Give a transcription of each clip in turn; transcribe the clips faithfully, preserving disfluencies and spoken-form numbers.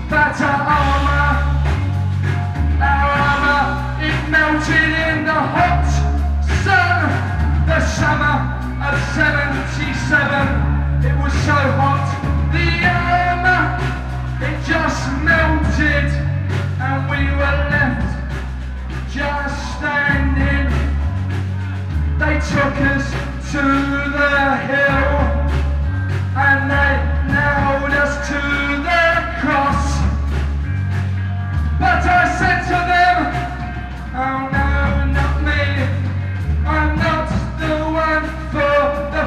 Better armour, our armour, it melted in the hot sun. The summer of seventy-seven, it was so hot. The armour, it just melted, and we were left just standing. They took us to the hill, and they nailed us to the cross. But I said to them, oh no, not me, I'm not the one for the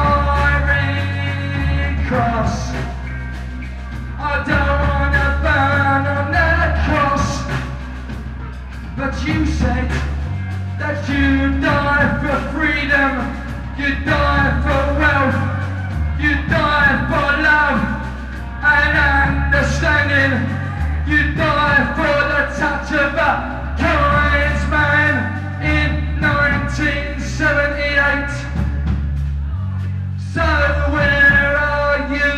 firing cross. I don't want to burn on that cross. But you said that you die for freedom, you die for wealth, you die for love and understanding, you die for the touch of a kind man in nineteen seventy-eight. So where are you?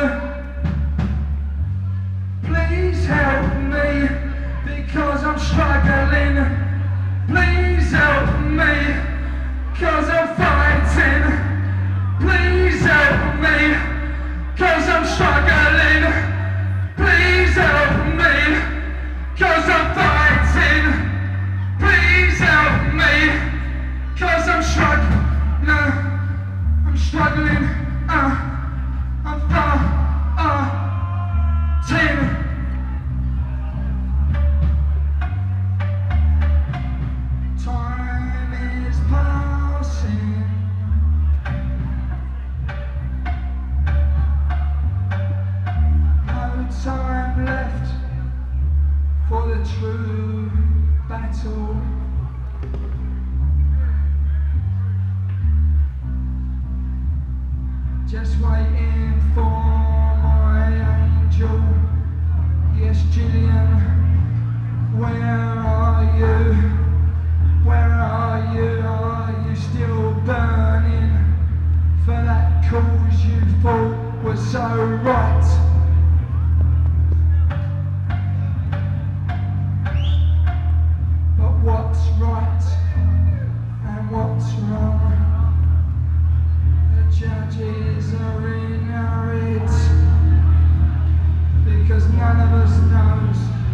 Please help me, because I'm struggling. Please help me, cause I'm fighting. Please help me, cause I'm struggling. Please help me, cause I'm fighting. Please help me, cause I'm struggling. No, I'm struggling. Uh, I'm far. Uh, Tim. Time left for the true battle. Just waiting for my angel. Yes, Gillian, where are you? Where are you? Are you still burning for that cause you thought was so right? What's right and what's wrong? The judges are in our heads, because none of us knows